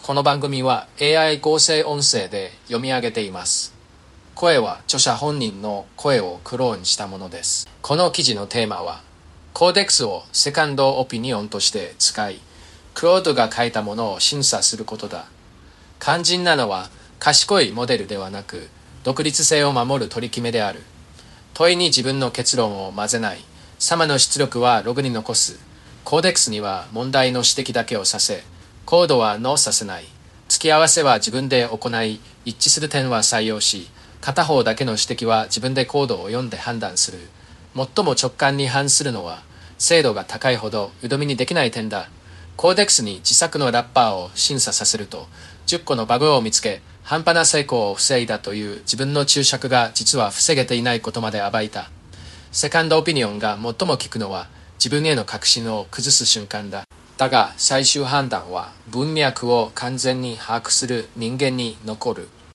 この番組は AI 合成音声で読み上げています。声は著者本人の声をクローンしたものです。この記事のテーマは、コーデックスをセカンドオピニオンとして使い、クロードが書いたものを審査することだ。肝心なのは賢いモデルではなく、独立性を守る取り決めである。問いに自分の結論を混ぜない。様の出力はログに残す。コーデックスには問題の指摘だけをさせ、コードはノーさせない。付き合わせは自分で行い、一致する点は採用し、片方だけの指摘は自分でコードを読んで判断する。最も直感に反するのは、精度が高いほど鵜呑みにできない点だ。コーデックスに自作のラッパーを審査させると、10個のバグを見つけ、半端な成功を防いだという自分の注釈が実は防げていないことまで暴いた。セカンドオピニオンが最も効くのは自分への確信を崩す瞬間だ。だが最終判断は文脈を完全に把握する人間に残る。